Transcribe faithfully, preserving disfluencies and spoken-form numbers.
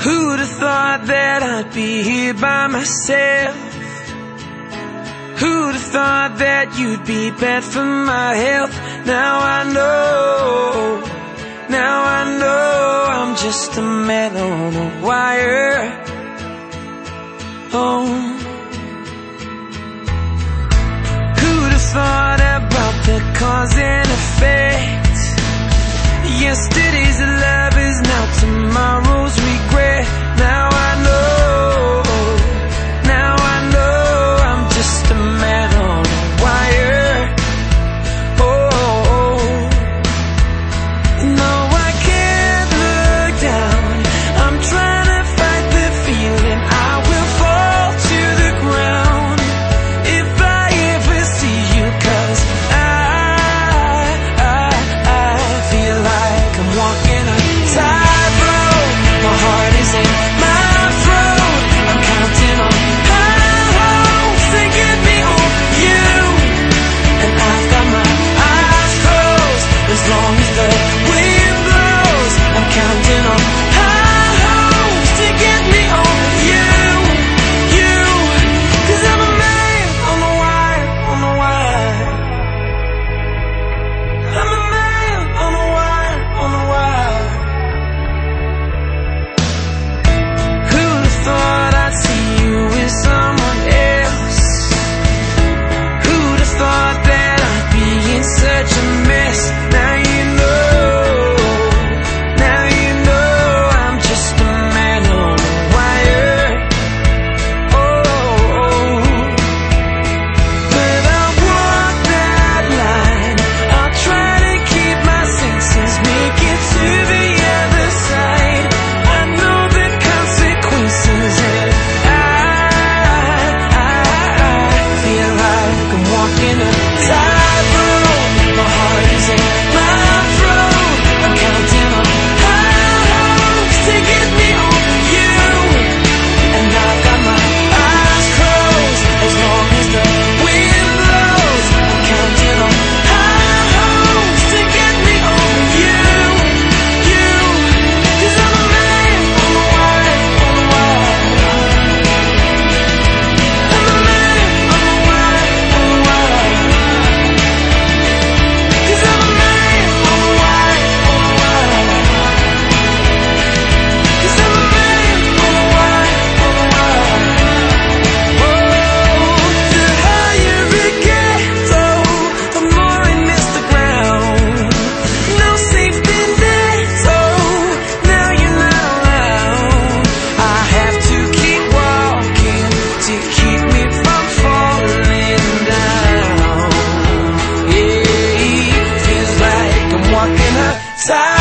Who'd have thought that I'd be here by myself? Who'd have thought that you'd be bad for my health? Now I know, now I know I'm just a man on a wire. Oh, who'd have thought about the cause and effect? Yesterday's love is now tomorrow's regret. Now I know, now I know I'm just a man on a wire. Oh, no, I can't look down. I'm trying to fight the feeling I will fall to the ground if I ever see you, 'cause I, I, I feel like I'm walking a tightrope. My heart is in my throat. I'm counting on high hopes to get me on you, and I've got my eyes closed as long as the wind blows. I'm counting on high hopes to get me on you, you, 'cause I'm a man on the wire, on the wire. I'm a man on the wire, on the wire. Who'd have thought I'd see you with someone else? Who'd have thought that I'd be in such a mess? Now you know, now you know I'm just a man on a wire. Oh, but I'll walk that line. I'll try to keep my senses, make it to the other side. I know the consequences, and I, I, I feel like I'm walking a tightrope. My heart is in my throat. I'm counting on high hopes to get me on you, and I've got my eyes closed as long as the wind blows. I'm counting on high hopes to get me on you, you, 'cause I'm a man on the wire, on the wire. I'm a man on the wire, on the wire. 'Cause I'm a man on the wire, on the wire. 'Cause I'm a man on the wire, on the wire. Oh, the higher it gets, oh, the more I miss the ground. No safety net, oh, now you're not around. I have to keep walking to keep me from falling down. Yeah, feels like I'm walking a tightrope.